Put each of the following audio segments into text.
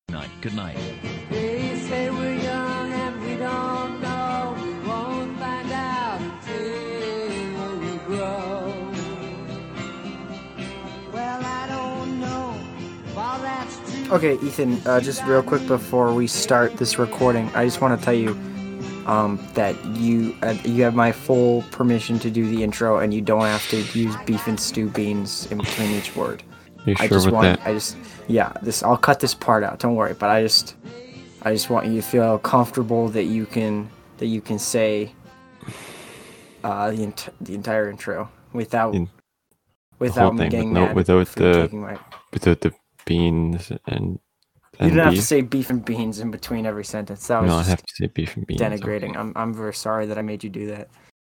night. Good night. They say we're young and we don't know. We won't find out till we grow. Well, I don't know if all that's true. Okay, Ethan, just real quick before we start this recording, I just want to tell you that you have my full permission to do the intro, and you don't have to use beef and stew beans in between each word. You sure with that? I'll cut this part out. Don't worry. But I just want you to feel comfortable that you can say the entire intro without me getting mad. Without the beans and you don't have to beef? say beef and beans in between every sentence. That was No, I just have to say beef and beans. denigrating. Okay. I'm very sorry that I made you do that.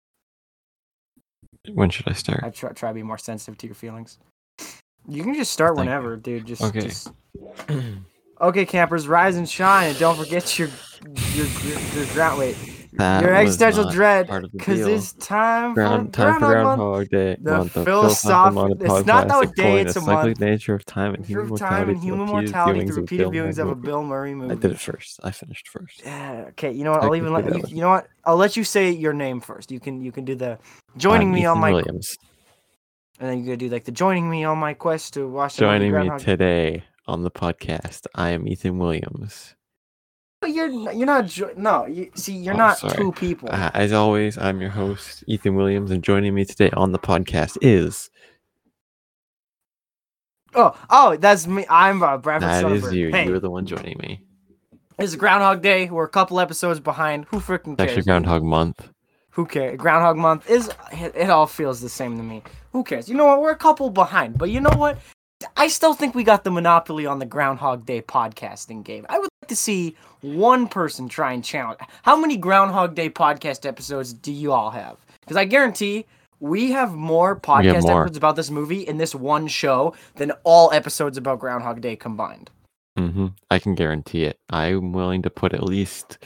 When should I start? I try to be more sensitive to your feelings. You can just start Thank whenever, dude. Okay. Okay, campers, rise and shine, and don't forget your ground. Wait, your existential dread, because it's time for Groundhog Day. The month of philosophical. It's not podcast a day; it's a exploring the month. cyclic nature of time and human mortality through repeated viewings of a Bill Murray movie. I did it first. I finished first. Yeah. Okay. You know what? I'll let you say your name first. You can do the joining me on Ethan my. Williams. And then you gotta do like the joining me on my quest to watch. Joining me today on the podcast, I am Ethan Williams. You're not. You're not sorry. two people. As always, I'm your host, Ethan Williams, and joining me today on the podcast is... Oh, that's me. I'm Bradford That is Sonnenberg. you. Hey, You're the one joining me. it's Groundhog Day. We're a couple episodes behind. Who freaking It's cares? actually Groundhog Month. Who cares? Groundhog Month is. It all feels the same to me. Who cares? You know what? We're a couple behind, but you know what? I still think we got the monopoly on the Groundhog Day podcasting game. I would like to see one person try and challenge. How many Groundhog Day podcast episodes do you all have? Because I guarantee we have more podcast episodes about this movie in this one show than all episodes about Groundhog Day combined. Mm-hmm. I can guarantee it. I'm willing to put at least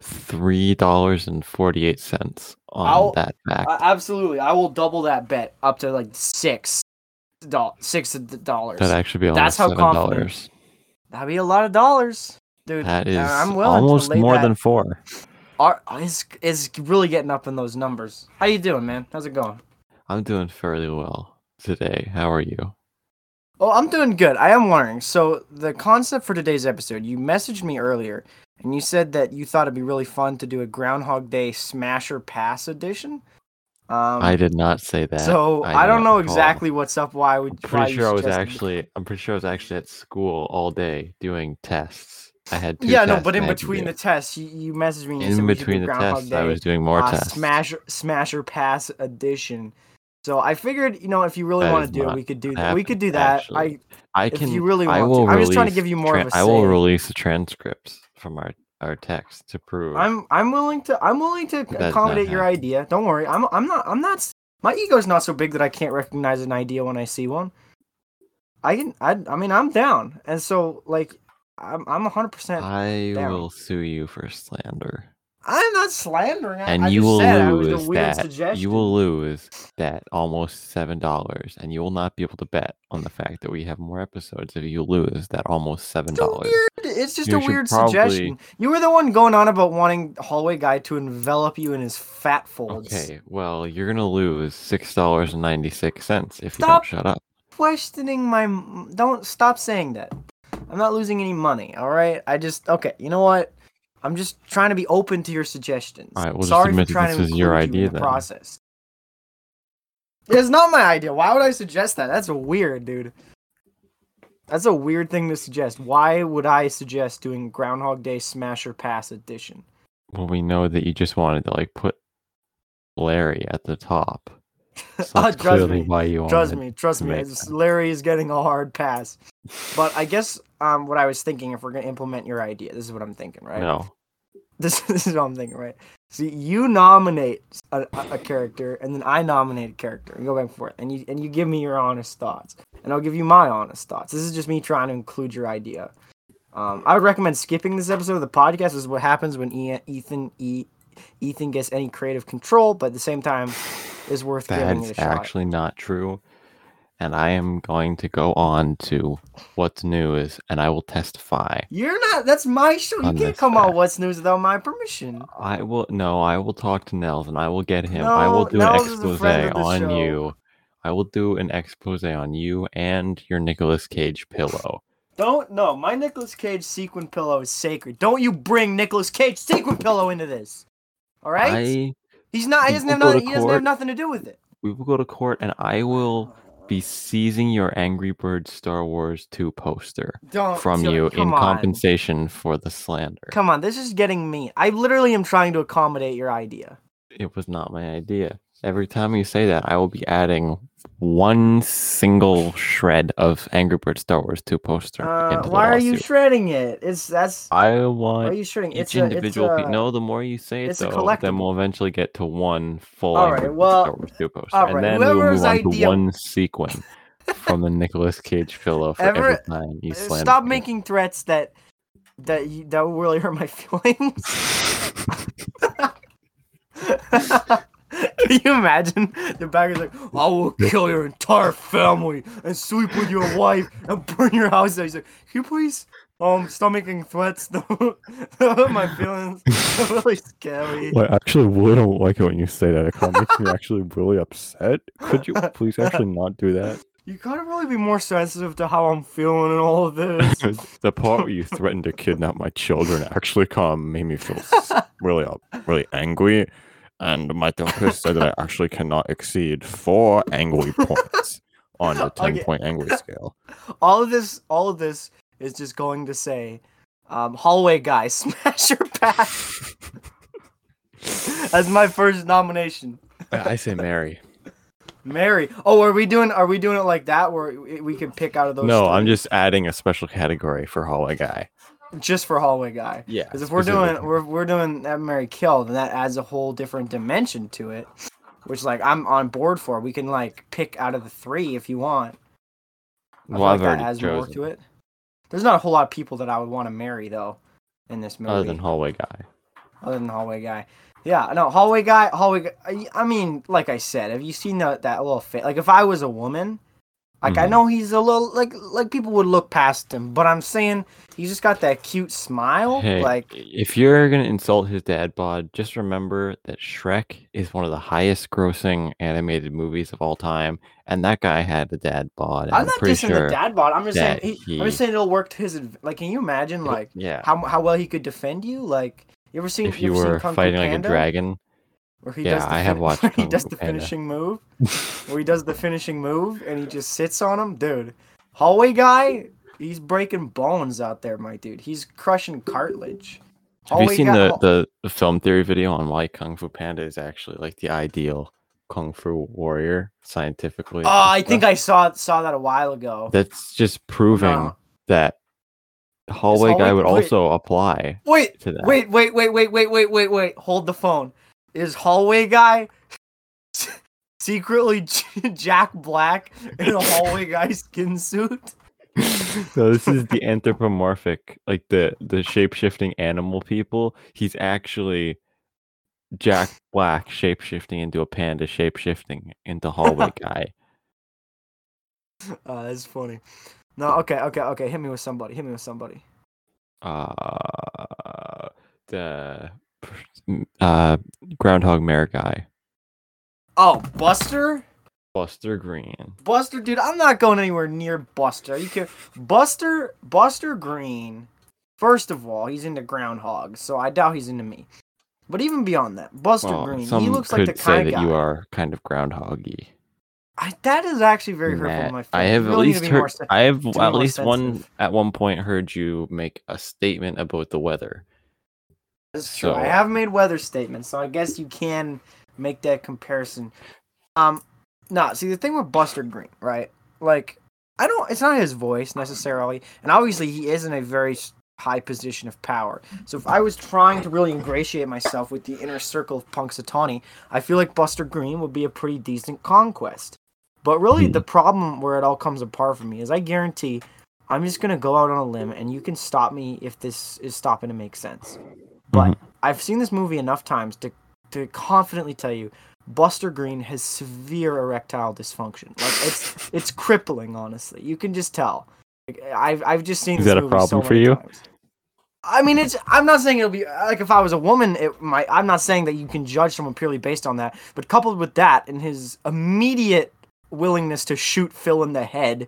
$3.48 on that fact. Absolutely, I will double that bet up to like $6. That'd actually be almost That's how $7. confident. That'd be a lot of dollars, dude. That is I'm willing almost to lay more that. than 4. It's really getting up in those numbers. How you doing, man? How's it going? I'm doing fairly well today. How are you? Oh, I'm doing good. I am wondering. So the concept for today's episode, you messaged me earlier, and you said that you thought it'd be really fun to do a Groundhog Day Smasher Pass edition. I did not say that. So I don't know exactly what's up. Why would? I'm pretty sure I was actually at school all day doing tests. I had 2 tests. But in between the tests, you messaged me. And in between the tests, I was doing more tests. Smasher Pass edition. So I figured, if you really want to do it, we could do that. We could do that. Actually. If you really want to. I'm just trying to give you more of a say. I will release the transcripts from our text to prove. I'm willing to accommodate your idea. Don't worry. I'm not. My ego's not so big that I can't recognize an idea when I see one. I'm down, and so like I'm 100%. I down. will sue you for slander. I'm not slandering. And you will lose that. You will lose that almost $7, and you will not be able to bet on the fact that we have more episodes if you lose that almost $7. It's just a weird suggestion. You were the one going on about wanting Hallway Guy to envelop you in his fat folds. Okay, well, you're gonna lose $6.96 if you don't shut up. Questioning don't stop saying that. I'm not losing any money. All right. Okay. You know what? I'm just trying to be open to your suggestions. All right, we'll Sorry just admit for trying that to this is your include you idea in the then. process. It's not my idea. Why would I suggest that? That's weird, dude. That's a weird thing to suggest. Why would I suggest doing Groundhog Day Smasher Pass edition? Well, we know that you just wanted to put Larry at the top. So that's clearly why you Trust me. Larry is getting a hard pass. But I guess what I was thinking, if we're going to implement your idea, this is what I'm thinking, right? No. This is what I'm thinking, right? See, you nominate a character, and then I nominate a character, and go back and forth, and you give me your honest thoughts, and I'll give you my honest thoughts. This is just me trying to include your idea. I would recommend skipping this episode of the podcast. This is what happens when Ethan gets any creative control, but at the same time, it's worth giving it a shot. That's actually not true. and I am going to go on to What's News, and I will testify. You're not. That's my show. You can't come on What's News without my permission. I will talk to Nels, and I will get him. I will do an expose on you. I will do an expose on you and your Nicolas Cage pillow. My Nicolas Cage sequin pillow is sacred. Don't you bring Nicolas Cage sequin pillow into this. All right? He doesn't have nothing to do with it. We will go to court, and I will be seizing your Angry Birds Star Wars 2 poster from you in compensation for the slander. Come on, this is getting mean. I literally am trying to accommodate your idea. It was not my idea. Every time you say that, I will be adding one single shred of Angry Birds Star Wars 2 poster. Why are you shredding it? I want. Why are you shredding each individual piece? No, the more you say it, though, then we'll eventually get to one full Angry Birds Star Wars 2 poster, and then we'll move on to one sequin from the Nicolas Cage pillow for every time you slander. Stop making threats that will really hurt my feelings. Can you imagine? The bagger's like, I will kill your entire family and sleep with your wife and burn your house down. He's like, can you please stop making threats? Don't hurt my feelings. It's really scary. Well, I actually really don't like it when you say that. It kind of makes me actually really upset. Could you please actually not do that? You gotta really be more sensitive to how I'm feeling and all of this. The part where you threatened to kidnap my children actually kind of made me feel really angry. And my therapist said that I actually cannot exceed 4 angry points on the 10-point angry scale. All of this is just going to say, hallway guy, smash your back. That's my first nomination. I say Mary. Mary. Oh, are we doing it like that where we can pick out of those? No, 3? I'm just adding a special category for hallway guy. Just for hallway guy. Yeah. Because if we're doing that Mary Kill, then that adds a whole different dimension to it, which I'm on board for. We can pick out of the 3 if you want. Well, I've already chosen. More to it. There's not a whole lot of people that I would want to marry though in this movie. Other than hallway guy. Yeah, no, hallway guy. I mean, like I said, have you seen that little face? If I was a woman, I know he's a little like people would look past him, but I'm saying he's just got that cute smile. Hey, if you're gonna insult his dad bod, just remember that Shrek is one of the highest grossing animated movies of all time, and that guy had a dad bod. I'm not dissing the dad bod. I'm just saying it'll work to his. Can you imagine how well he could defend you? You ever seen? If you were fighting like a dragon. I have watched. Where he does the finishing move. Where he does the finishing move and he just sits on him, dude. Hallway guy, he's breaking bones out there, my dude. He's crushing cartilage. Have you seen the film theory video on why Kung Fu Panda is actually the ideal Kung Fu warrior scientifically? I think I saw that a while ago. That's just proving that the hallway guy would also apply. To that. Wait. Hold the phone. Is hallway guy secretly Jack Black in a hallway guy skin suit? No, this is the anthropomorphic, the shape-shifting animal people. He's actually Jack Black shape-shifting into a panda, shape-shifting into hallway guy. That's funny. No, okay. Hit me with somebody. The Groundhog Mare guy. Oh, Buster? Buster Green. Buster, dude, I'm not going anywhere near Buster. You can Buster Green. First of all, he's into groundhogs, so I doubt he's into me. But even beyond that, Buster Green, he looks like the kind of guy. You are kind of groundhoggy. That is actually very hurtful to my feelings. I have at least at one point heard you make a statement about the weather. That's true. I have made weather statements, so I guess you can make that comparison. See, the thing with Buster Green, right? It's not his voice necessarily, and obviously he is in a very high position of power. So if I was trying to really ingratiate myself with the inner circle of Punxsutawney, I feel like Buster Green would be a pretty decent conquest. But really, the problem where it all comes apart for me is I guarantee I'm just going to go out on a limb, and you can stop me if this is stopping to make sense. But I've seen this movie enough times to confidently tell you Buster Green has severe erectile dysfunction. Like it's crippling, honestly. You can just tell. Like, I've just seen Is this that a movie problem so for many you? times. I mean, I'm not saying it'll be like if I was a woman, it might. I'm not saying that you can judge someone purely based on that. But coupled with that, and his immediate willingness to shoot Phil in the head,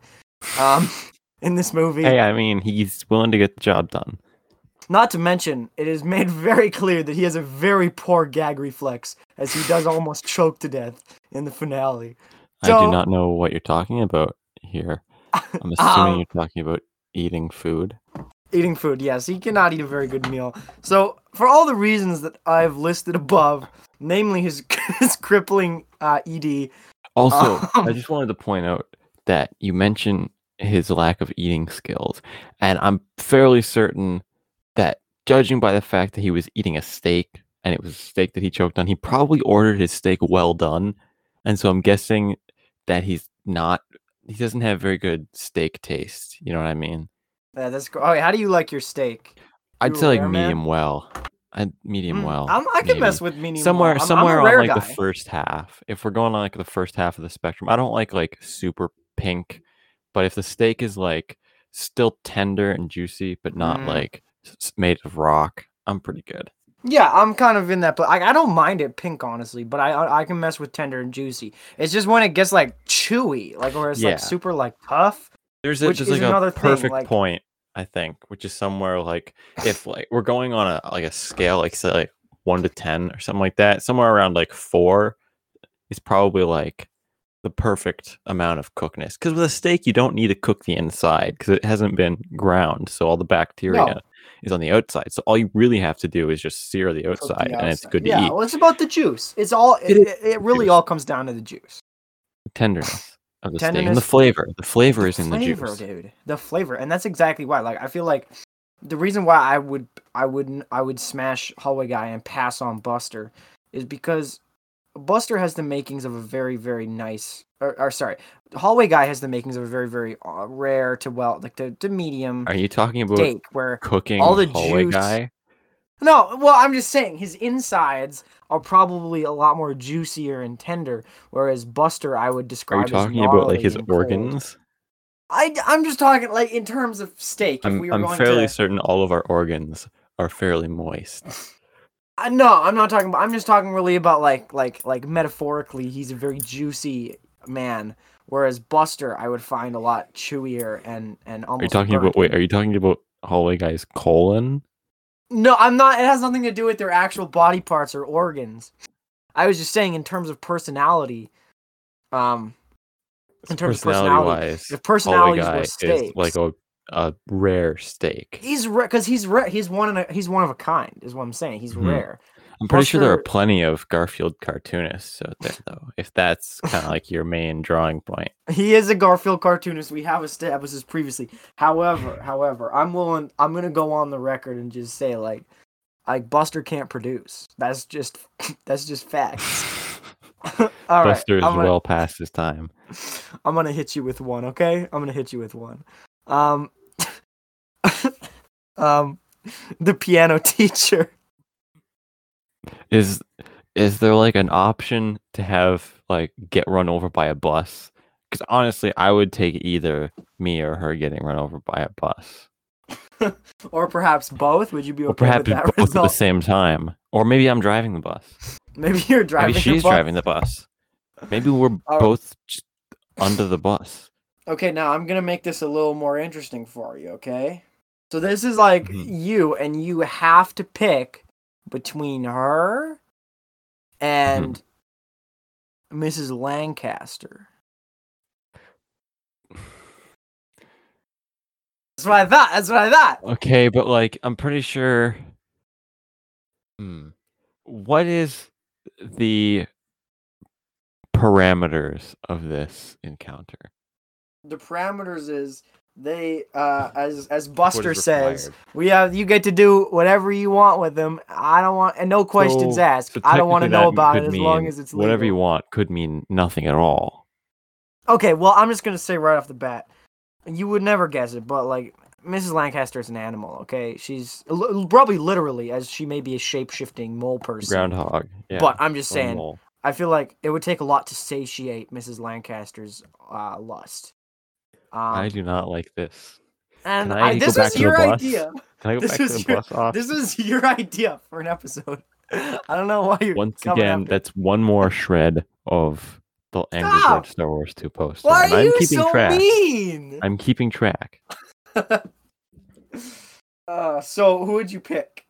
in this movie. Hey, I mean, he's willing to get the job done. Not to mention, it is made very clear that he has a very poor gag reflex, as he does almost choke to death in the finale. I So- do not know what you're talking about here. I'm assuming you're talking about eating food. Eating food, yes. He cannot eat a very good meal. So, for all the reasons that I've listed above, namely his crippling ED. Also, I just wanted to point out that you mentioned his lack of eating skills, and I'm fairly certain that, judging by the fact that he was eating a steak, and it was a steak that he choked on, he probably ordered his steak well done, and so I'm guessing that he doesn't have very good steak taste. You know what I mean? Yeah, that's Oh, wait, how do you like your steak? I'd You say a like rare man? medium well. Medium well. I can mess maybe. with medium somewhere well. I'm somewhere a on rare like guy. the first half. If we're going on like the first half of the spectrum, I don't like super pink, but if the steak is like still tender and juicy, but not like made of rock, I'm pretty good. Yeah, I'm kind of in that, but I don't mind it pink, honestly. But I can mess with tender and juicy. It's just when it gets like chewy, like or it's like super like tough. There's which like is another a thing, perfect like- point, I think, which is somewhere like if like we're going on a scale like say like 1 to 10 or something like that, somewhere around like 4 is probably like the perfect amount of cookness. Because with a steak, you don't need to cook the inside because it hasn't been ground, so all the bacteria is on the outside. So all you really have to do is just sear the Cook the outside, and it's outside. good to Yeah, eat. well, it's about the juice. It's all. It really juice. all comes down to the juice. The tenderness of the steak and the Tenderness- flavor. The flavor The is in flavor, the juice. dude. The flavor, and that's exactly why. Like, I feel like the reason why I would smash Hallway Guy and pass on Buster is because Buster has the makings of a very, very nice. Or sorry, Hallway Guy has the makings of a very, very rare to to medium Are you talking about steak where cooking all the hallway juice- guy? No, well, I'm just saying his insides are probably a lot more juicier and tender, whereas Buster I would Are describe you talking as about like gnarly his and cold. organs? I'm just talking like in terms of steak. If we were I'm going fairly to, certain all of our organs are fairly moist. no, I'm not talking about. I'm just talking really about like metaphorically, he's a very juicy man, whereas Buster I would find a lot chewier and almost. Are you talking about burnt. Are you talking about hallway guy's colon? No, I'm not. It has nothing to do with their actual body parts or organs. I was just saying in terms of personality. In terms of personality, wise, if personalities hallway guy were steaks, is like a rare steak. he's because he's rare. He's one of a kind. Is what I'm saying. He's Mhm. rare. I'm pretty sure there are Buster- plenty of Garfield cartoonists out there, though. If that's kind of like your main drawing point. He is a Garfield cartoonist. We have established this previously. However, I'm gonna go on the record and just say like Buster can't produce. That's just facts. All right, Buster is well past his time. I'm gonna hit you with one. Okay, I'm gonna hit you with one. The piano teacher. Is there like an option to have like get run over by a bus? Because honestly, I would take either me or her getting run over by a bus. Or perhaps both. Would you be okay Or perhaps with that both at result? the same time. Or maybe I'm driving the bus. Maybe you're driving. Maybe she's the bus. driving the bus. Maybe we're both just under the bus. Okay, now I'm gonna make this a little more interesting for you. Okay, so this is like you, and you have to pick between her and Mrs. Lancaster. That's what I thought. Okay, but like I'm pretty sure. What is the parameters of this encounter? The parameters is they as Buster is says, required? you get to do whatever you want with them. I don't want and no questions asked. So I don't want to technically know that about could it as mean long as it's legal. whatever you want could mean nothing at all. Okay, well I'm just gonna say right off the bat, you would never guess it, but like Mrs. Lancaster is an animal. Okay, she's probably literally, as she may be a shape-shifting mole person. Groundhog. Yeah. But I'm just or saying, mole. I feel like it would take a lot to satiate Mrs. Lancaster's lust. I do not like this. And Can I go this back was to the your bus? idea. Can I go This back to was the bus off? This was your idea for an episode. I don't know why you're Once coming again, after. that's one more shred of the Angry Stop! Birds Star Wars 2 poster. Why and are I'm you keeping so track. mean? I'm keeping track. So who would you pick?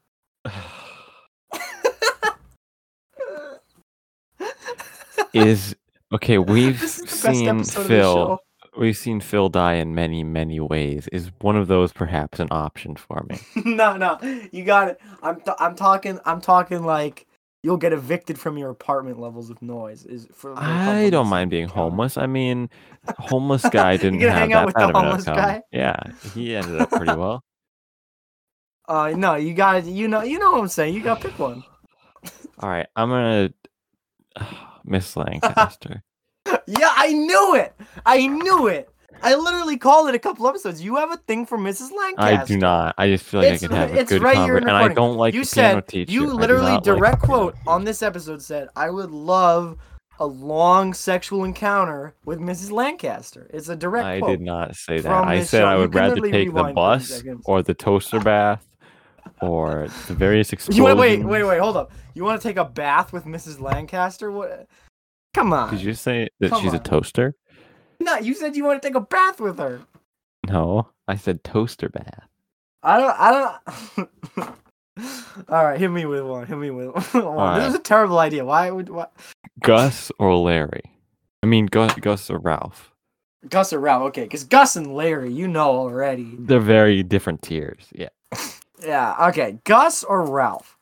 Okay, we've This is the best seen episode of the Phil. show. We've seen Phil die in many, many ways. Is one of those perhaps an option for me? No, you got it. I'm talking like you'll get evicted from your apartment levels of noise. I don't mind being homeless. I mean, homeless guy didn't gonna have hang out that with bad the of an homeless outcome. guy? Yeah, he ended up pretty well. No, you got it. You know what I'm saying. You got to pick one. All right, I'm gonna Miss Lancaster. Yeah, I knew it. I literally called it a couple episodes. You have a thing for Mrs. Lancaster. I do not. I just feel like I could have a good right here in conversation, and I recording. don't like You the piano said teacher. you I do literally not like direct the piano quote on this episode said, "I would love a long sexual encounter with Mrs. Lancaster." It's a direct I quote. did not say that. from I this said show. I You would can rather literally take the rewind 30 bus seconds. or the toaster bath or the various explosions. You want wait, hold up. You want to take a bath with Mrs. Lancaster? What? Come on. Did you say that Come she's a on. toaster? No, you said you want to take a bath with her. No, I said toaster bath. I don't. All right, hit me with one. One. This right. is a terrible idea. Why? Gus or Larry? I mean, Gus or Ralph. Gus or Ralph? Okay, because Gus and Larry, you know already. They're very different tiers. Yeah. Yeah. Okay, Gus or Ralph?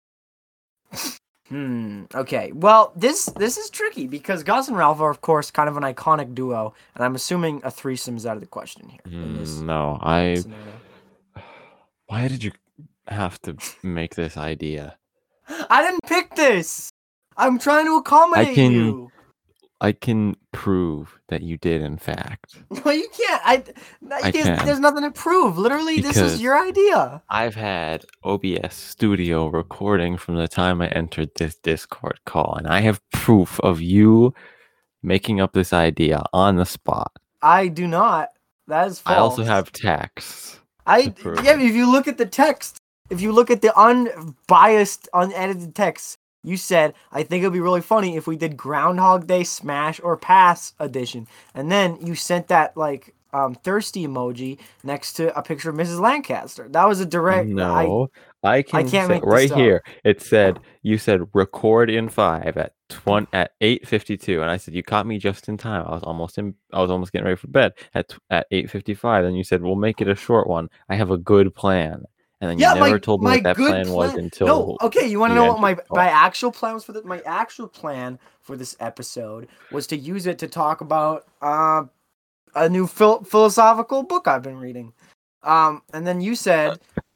Okay. Well, this is tricky because Gus and Ralph are, of course, kind of an iconic duo, and I'm assuming a threesome's out of the question here. In this No, scenario. Why did you have to make this idea? I didn't pick this. I'm trying to accommodate you. I can prove that you did, in fact. No, you can't. There's nothing to prove. Literally, this is your idea. I've had OBS Studio recording from the time I entered this Discord call, and I have proof of you making up this idea on the spot. I do not. That is false. I also have texts. If you look at the text, if you look at the unbiased, unedited text, you said, I think it'd be really funny if we did Groundhog Day Smash or Pass edition. And then you sent that, thirsty emoji next to a picture of Mrs. Lancaster. That was a direct... No, I can't make say, this right up. here. It said, you said record in 5 at 8:52, and I said you caught me just in time. I was almost getting ready for bed at 8:55, and you said we'll make it a short one. I have a good plan. And then you never told me what that plan was until... No, okay, you want to know what my my actual plan was for this? My actual plan for this episode was to use it to talk about a new philosophical book I've been reading. And then you said...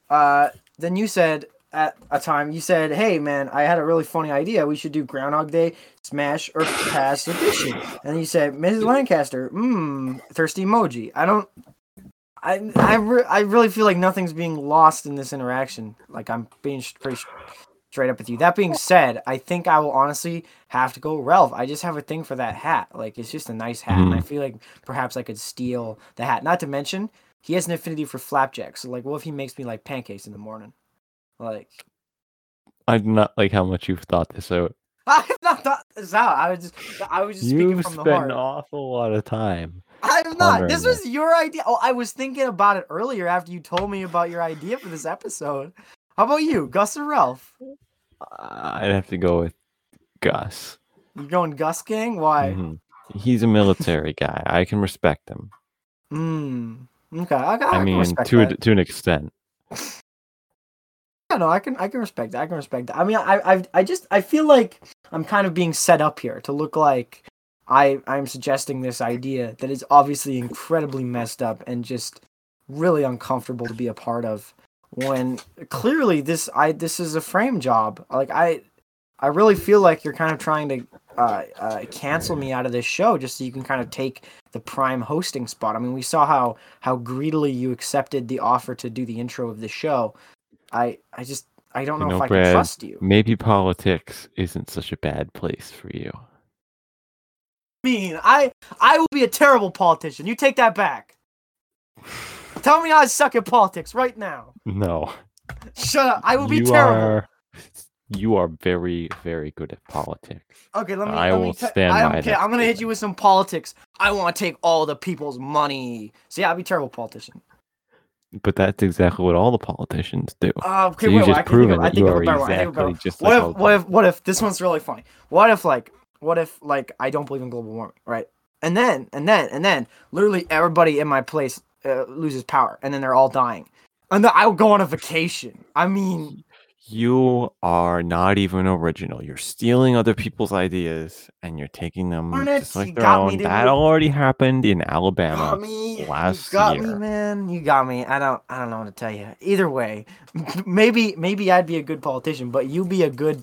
at a time, you said, hey, man, I had a really funny idea. We should do Groundhog Day, Smash, or Pass edition. And you said, Mrs. Lancaster, thirsty emoji. I really feel like nothing's being lost in this interaction. Like, I'm being pretty straight up with you. That being said, I think I will honestly have to go Ralph. I just have a thing for that hat. Like, it's just a nice hat, and I feel like perhaps I could steal the hat. Not to mention, he has an affinity for flapjacks. So, what if he makes me, pancakes in the morning? I do not like how much you've thought this out. I have not thought this out. I was just speaking You've from the spent heart. an awful lot of time. I have not. This pondering was your idea. Oh, I was thinking about it earlier after you told me about your idea for this episode. How about you, Gus or Ralph? I'd have to go with Gus. You going Gus gang? Why? Mm-hmm. He's a military guy. I can respect him. Okay. I mean, can respect to that. to an extent. Yeah, no, I can respect that. I can respect that. I mean, I feel like I'm kind of being set up here to look like I'm suggesting this idea that is obviously incredibly messed up and just really uncomfortable to be a part of. When clearly this is a frame job. Like I really feel like you're kind of trying to cancel me out of this show just so you can kind of take the prime hosting spot. I mean, we saw how greedily you accepted the offer to do the intro of the show. I I don't You know know, if I can Brad, trust you. maybe politics isn't such a bad place for you. I will be a terrible politician. You take that back. Tell me I suck at politics right now. No. Shut up. I will be You terrible. you are very, very good at politics. Okay, let me. I will stand by that I'm gonna hit statement. you with some politics. I want to take all the people's money. So yeah, I'll be a terrible politician. But that's exactly what all the politicians do. Okay, So you've wait. just I can think proven of. I that think you of a are better one. I think of a better exactly one. just like What if this one's really funny? What if I don't believe in global warming, right? And then literally everybody in my place loses power, and then they're all dying, and then I will go on a vacation. I mean, You are not even original. You're stealing other people's ideas and you're taking them Hornets, just like you their got me, own. dude. That already happened in got Alabama me. last You got year. me, man. You got me. I don't know what to tell you. Either way, maybe I'd be a good politician, but you be a good.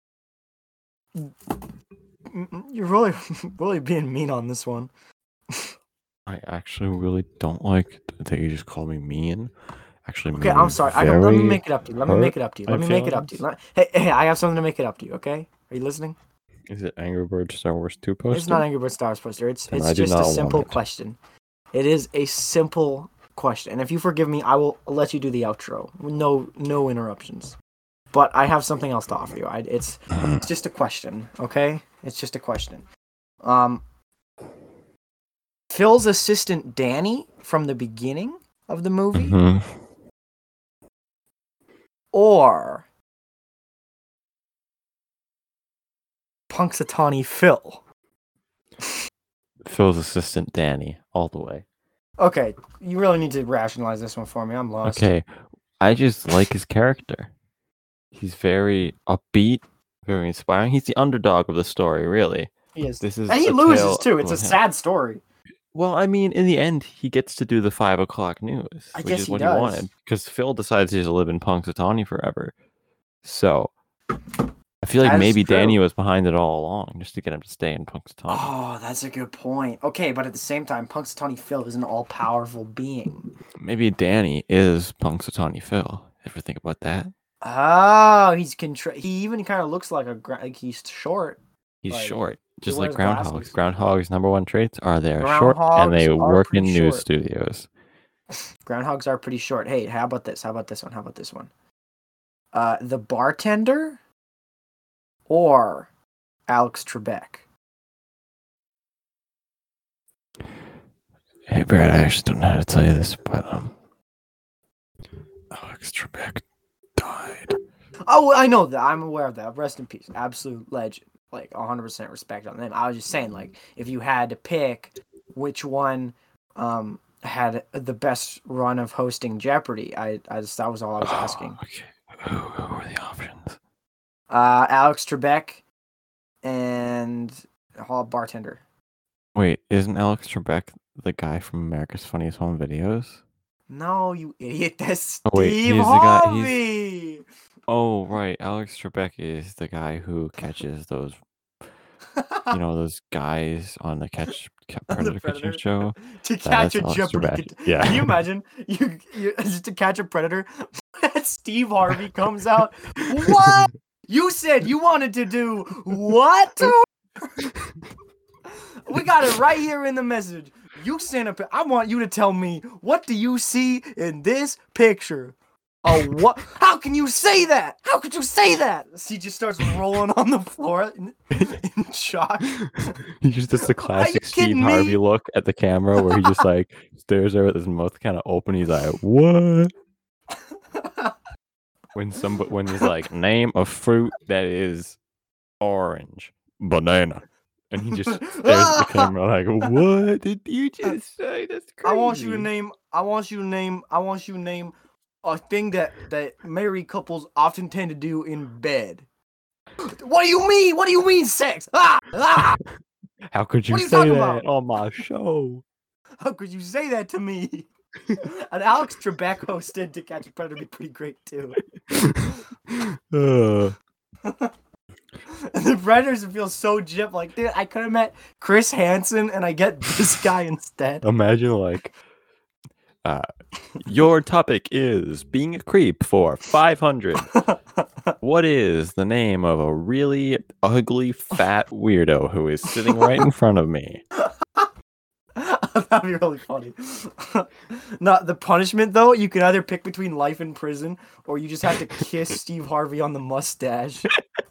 You're really being mean on this one. I actually really don't like that you just call me mean. Actually, Okay, made I'm me sorry. Let me very make it up to you. Let me hurt make it up to you. Let my me make it up to you. feelings. Hey, I have something to make it up to you. Okay, are you listening? Is it Angry Birds Star Wars 2 poster? It's not Angry Birds Star Wars poster. It's Then I do just a not want simple it. question. It is a simple question, and if you forgive me, I will let you do the outro. No interruptions. But I have something else to offer you. It's just a question. Okay, it's just a question. Phil's assistant Danny from the beginning of the movie, Mhm. or Punxsutawney Phil. Phil's assistant Danny, all the way. Okay, you really need to rationalize this one for me. I'm lost. Okay, I just like his character. He's very upbeat, very inspiring. He's the underdog of the story, really. He is. This is And he a loses tale too. It's a of him. sad story. Well, I mean, in the end, he gets to do the 5 o'clock news, I which guess is he what does. he wanted. Because Phil decides he's to live in Punxsutawney forever. So, I feel like That is maybe true. Danny was behind it all along, just to get him to stay in Punxsutawney. Oh, that's a good point. Okay, but at the same time, Punxsutawney Phil is an all-powerful being. Maybe Danny is Punxsutawney Phil. Ever think about that? Oh, he even kind of looks like he's short. He's Like, short, just like wears groundhogs. glasses. Groundhogs' number one traits are they're short and they Groundhogs are work in pretty news short. studios. Groundhogs are pretty short. Hey, how about this? How about this one? The bartender or Alex Trebek? Hey, Brad, I actually don't know how to tell you this, but Alex Trebek died. Oh, I know that. I'm aware of that. Rest in peace. Absolute legend. Like 100% respect on them. I was just saying, like, if you had to pick which one had the best run of hosting Jeopardy, that was all I was asking. Okay, who were the options? Alex Trebek and bartender. Wait, isn't Alex Trebek the guy from America's Funniest Home Videos? No, you idiot. That's Oh, wait, Steve he's the guy- Harvey. Oh, right. Alex Trebek is the guy who catches those, those guys on the Predator Predator. Catching show. To catch a Alex Jeopardy. Trebek. Yeah. Can you imagine? You just to catch a predator. Steve Harvey comes out. What? You said you wanted to do what? We got it right here in the message. You sent a. I want you to tell me, what do you see in this picture? What? How can you say that? How could you say that? He just starts rolling on the floor in shock. He just does the classic Steve kidding Harvey me? look at the camera where he just like stares there with his mouth kind of open. He's like, "What?" When there's like, name a fruit that is orange, banana, and he just stares at the camera like, "What did you just say? That's crazy." I want you to name a thing that married couples often tend to do in bed. What do you mean? What do you mean sex? Ah! How could you What are you say talking that about? on my show? How could you say that to me? And Alex Trebek hosted To Catch a Predator would be pretty great too. Uh, And the Predators would feel so gypped, like, dude, I could have met Chris Hansen and I get this guy instead. Imagine like Your topic is being a creep for 500. What is the name of a really ugly fat weirdo who is sitting right in front of me? That'd be really funny. No, the punishment though, you can either pick between life in prison or you just have to kiss Steve Harvey on the mustache.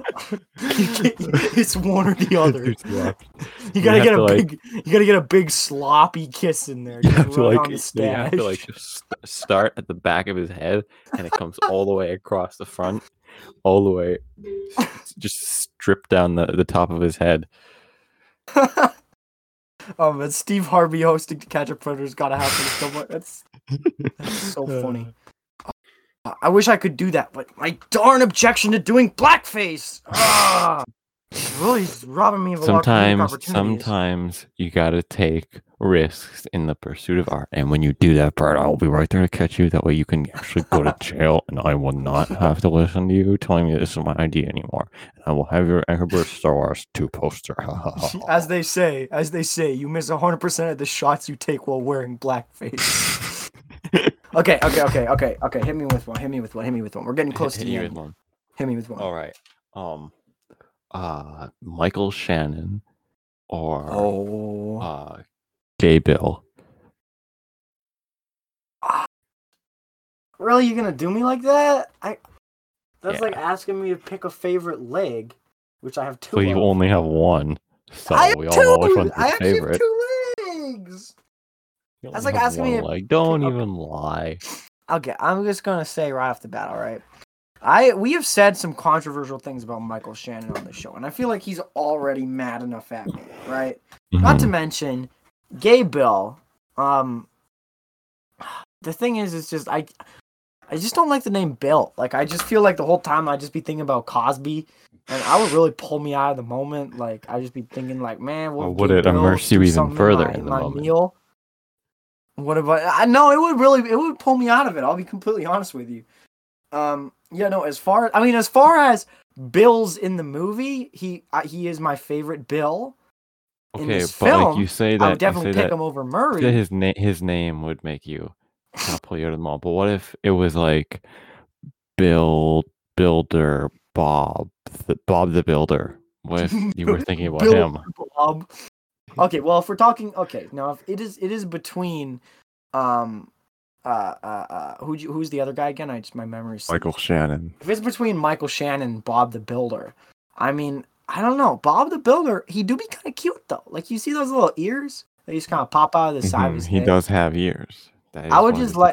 It's one or the other. You gotta get a big sloppy kiss in there. You have to right like, on the stash. just start at the back of his head, and it comes all the way across the front, all the way, just strip down the top of his head. Oh man, Steve Harvey hosting To Catch a Predator's gotta happen somewhere. That's so funny. I wish I could do that, but my darn objection to doing blackface. Really robbing me of a lot of opportunities. Sometimes you gotta take risks in the pursuit of art, and when you do that, Brad, I'll be right there to catch you. That way, you can actually go to jail, and I will not have to listen to you telling me this is my idea anymore. And I will have your Angry Birds Star Wars 2 poster. As they say, you miss 100% of the shots you take while wearing blackface. Okay. Hit me with one. We're getting close to the end. Hit me with one. All right. Michael Shannon or Gay Bill. Really, you gonna do me like that? That's like asking me to pick a favorite leg, which I have two. So you only have one. So we all know which one's your favorite. Have 2 legs. That's like asking me. Don't even lie. Okay, I'm just gonna say right off the bat. All right. We have said some controversial things about Michael Shannon on the show, and I feel like he's already mad enough at me, right? Mm-hmm. Not to mention, Gay Bill. The thing is, it's just I just don't like the name Bill. Like, I just feel like the whole time I'd just be thinking about Cosby, and I would really pull me out of the moment. Like, I'd just be thinking, like, man, would it immerse you even further in the moment? Meal? What about? No, it would pull me out of it. I'll be completely honest with you. As far as Bills in the movie, he is my favorite Bill. Okay, in this film, like you say that, I would definitely pick him over Murray. His name would make you kind of pull you out of the mall. But what if it was like Bill Builder Bob the Builder? What if you were thinking about him? Bob. Okay, well, if we're talking, now if it is between, who's the other guy again? My memory's Michael Shannon. If it's between Michael Shannon and Bob the Builder, I mean, I don't know. Bob the Builder, he do be kind of cute though. Like, you see those little ears? They just kind of pop out of the side of his head. He does have ears. I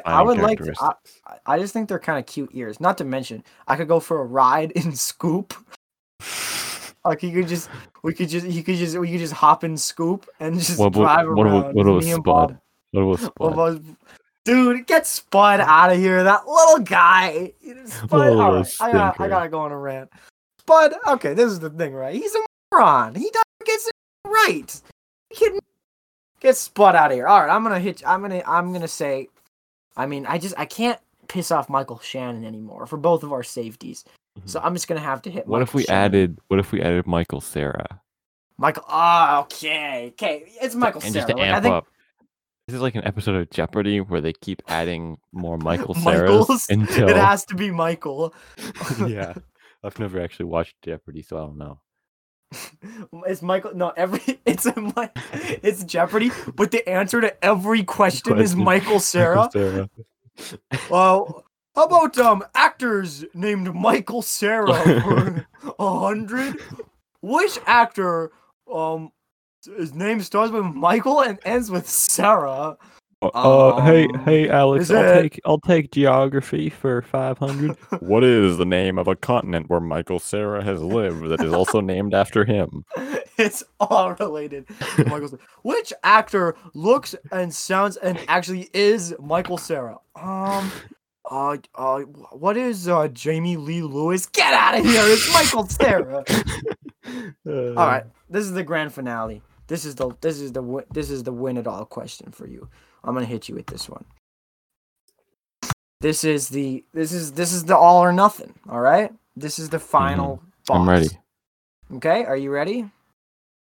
just think they're kind of cute ears. Not to mention, I could go for a ride in Scoop. Like, we could just hop in Scoop and just drive around. What was Spud? What was Spud? Dude, get Spud out of here. That little guy. Spud, all right, I gotta go on a rant. Spud, okay, this is the thing, right? He's a moron. He doesn't get it right. You kidding me? Get Spud out of here. All right, I'm gonna say, I mean, I can't piss off Michael Shannon anymore for both of our safeties. So I'm just gonna have to hit. What if we added Michael Cera? Michael. Oh, okay. It's Michael Cera. Just to amp up. This is like an episode of Jeopardy where they keep adding more Michael Ceras until it has to be Michael. Yeah, I've never actually watched Jeopardy, so I don't know. It's Michael. No, it's Jeopardy, but the answer to every question is Michael Cera. Well. How about actors named Michael Cera for 100? Which actor his name starts with Michael and ends with Sarah? Hey Alex, I'll take geography for 500. What is the name of a continent where Michael Cera has lived that is also named after him? It's all related to Michael Cera. Which actor looks and sounds and actually is Michael Cera? What is Jamie Lee Lewis? Get out of here! It's Michael Cera. All right, this is the grand finale. This is the win it all question for you. I'm gonna hit you with this one. This is the all or nothing. All right, this is the final boss. I'm ready. Okay, are you ready?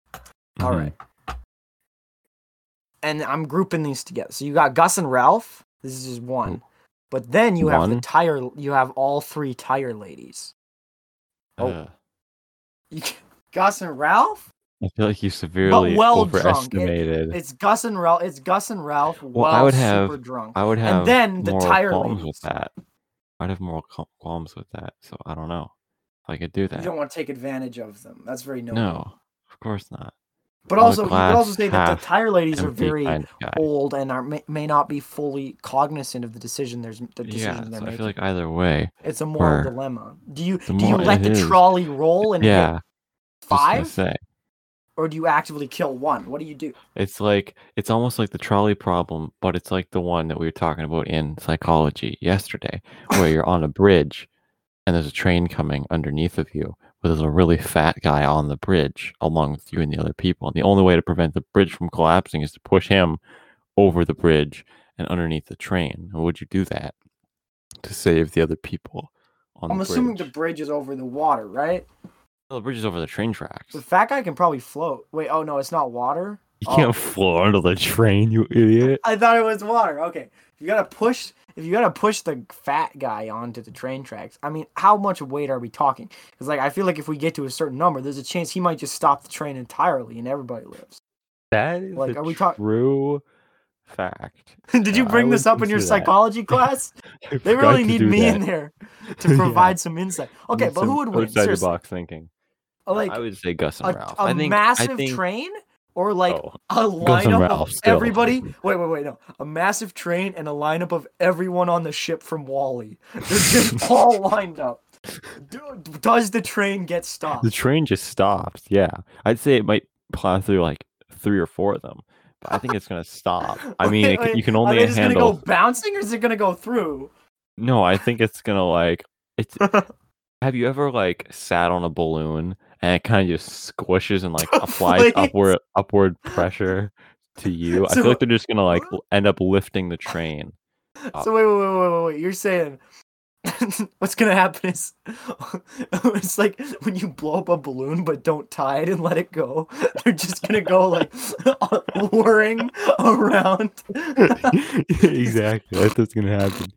All right. And I'm grouping these together. So you got Gus and Ralph. This is just one. But then you have you have all three tire ladies. Oh. Gus and Ralph? I feel like you severely overestimated. It's Gus and Ralph. It's Gus and Ralph. Well, super drunk. I would have. And then the tire qualms with that. I'd have more qualms with that. So I don't know if I could do that. You don't want to take advantage of them. That's very noble. No, of course not. But also, you could also say that the tire ladies are very old and may not be fully cognizant of the decision. They're making. I feel like either way, it's a moral dilemma. Do you let the trolley roll and hit 5? Or do you actively kill one? What do you do? It's almost like the trolley problem, but it's like the one that we were talking about in psychology yesterday, where you're on a bridge and there's a train coming underneath of you, but there's a really fat guy on the bridge along with you and the other people. And the only way to prevent the bridge from collapsing is to push him over the bridge and underneath the train. And would you do that to save the other people on the bridge? I'm assuming the bridge is over the water, right? No, the bridge is over the train tracks. The fat guy can probably float. Wait, oh no, it's not water? You can't float under the train, you idiot. I thought it was water. Okay. If you gotta push the fat guy onto the train tracks, I mean, how much weight are we talking? Because I feel like if we get to a certain number, there's a chance he might just stop the train entirely and everybody lives. That is true fact. Did you bring this up in your psychology class? They really need me in there to provide some insight. Okay, but who would win? Outside the box thinking. I would say Gus and Ralph. A massive train? Or a lineup of everybody. Wait, no. A massive train and a lineup of everyone on the ship from WALL-E. They're just all lined up. Does the train get stopped? The train just stops, yeah. I'd say it might plow through 3 or 4 of them. But I think it's going to stop. I mean, you can only handle... Are they just going to go bouncing or is it going to go through? No, I think it's going to Have you ever sat on a balloon and it kind of just squishes and applies upward pressure to you? I feel like they're just gonna end up lifting the train up. So wait. You're saying what's gonna happen is it's like when you blow up a balloon but don't tie it and let it go. They're just gonna go whirring around. Exactly. That's what's gonna happen.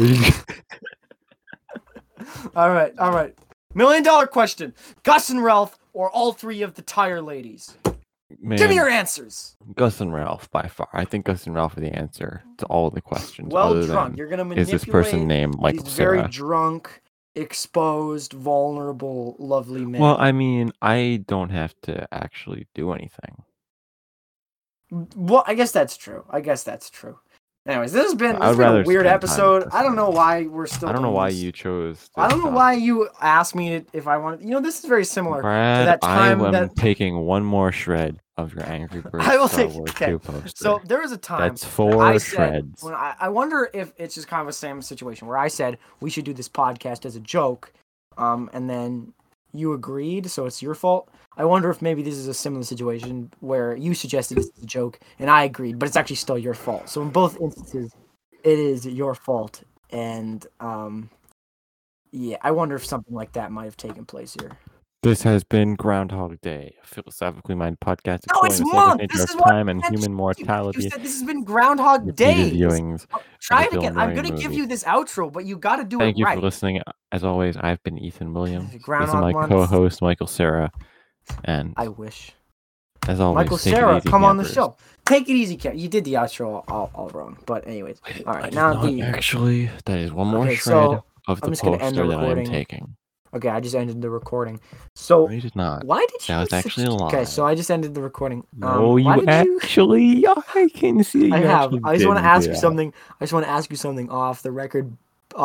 All right. $1 million question. Gus and Ralph or all 3 of the tire ladies? Man, give me your answers. Gus and Ralph by far. I think Gus and Ralph are the answer to all of the questions. Well drunk. You're going to manipulate. Is this person named Michael Cera? Very drunk, exposed, vulnerable, lovely man. Well, I mean, I don't have to actually do anything. Well, I guess that's true. Anyways, this has been a weird episode. I don't know why we're still. I don't know why you chose. I don't know why you asked me if I wanted. This is very similar to that time. I am taking one more shred of your Angry Birds. I will take. Okay. So there was a time. That's 4 shreds. When I wonder if it's just kind of the same situation where I said we should do this podcast as a joke, and then you agreed, so it's your fault. I wonder if maybe this is a similar situation where you suggested this is a joke and I agreed, but it's actually still your fault. So in both instances, it is your fault. And yeah, I wonder if something like that might have taken place here. This has been Groundhog Day, a philosophically minded podcast exploring the nature of time and human mortality. You said this has been Groundhog Day. Viewings. Try it again. I'm going to give you this outro, but you got to do it right. Thank you for listening. As always, I've been Ethan Williams. This is my co-host, Michael Cera. And I wish. As always, Michael Cera, come on the show. Take it easy, Cat. You did the outro all wrong. But anyways. All right. Actually, that is one more shred of the poster that I'm taking. Okay, I just ended the recording. So you did not. Why did you? That was actually a lie. Okay, so I just ended the recording. No, you actually. I can see. I have. I just want to ask you something. Off the record.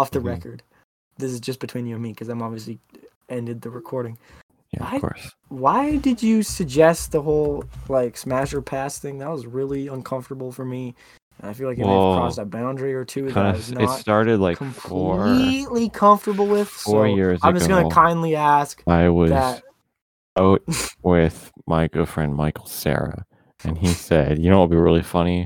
This is just between you and me because I'm obviously ended the recording. Yeah, of course. Why did you suggest the whole smash or pass thing? That was really uncomfortable for me. I feel like you may have crossed a boundary or two that I was not it started completely comfortable with. 4 years ago. I'm just going to kindly ask. I was out with my good friend Michael Cera, and he said, you know what would be really funny?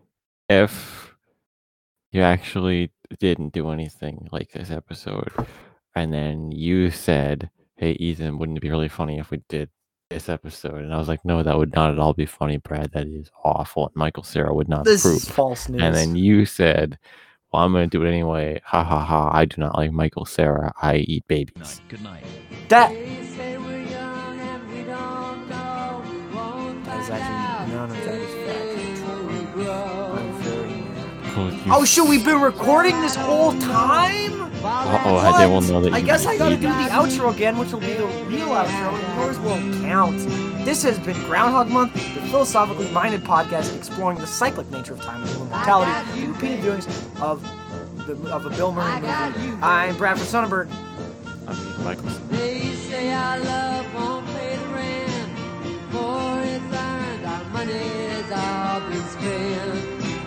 If you actually didn't do anything like this episode, and then you said, hey, Ethan, wouldn't it be really funny if we did this episode, and I was like, no, that would not at all be funny, Brad. That is awful, and Michael Sarah would not This approve. is false news. And then you said, well, I'm going to do it anyway. Ha ha ha. I do not like Michael Sarah. I eat babies. Good night. that They say we're young and we don't know. Won't That is find actually out none of that is factually till we true. grow. I'm very mad. Oh, you Oh, shoot, we've been recording this whole time? Uh-oh, they will know that I you guess I gotta eat do the outro again, which will be the real outro, and yours won't count. This has been Groundhog Month, the philosophically minded podcast exploring the cyclic nature of time and human mortality, the repeated viewings of a Bill Murray movie. I'm Bradford Sonnenberg. I mean, Michael. They say our love won't pay the rent, for it's earned, our money's all been spent.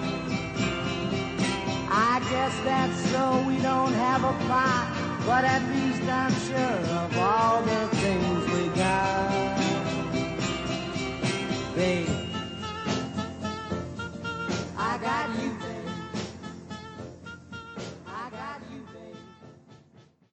I guess that's so we don't have a plot, but at least I'm sure of all the things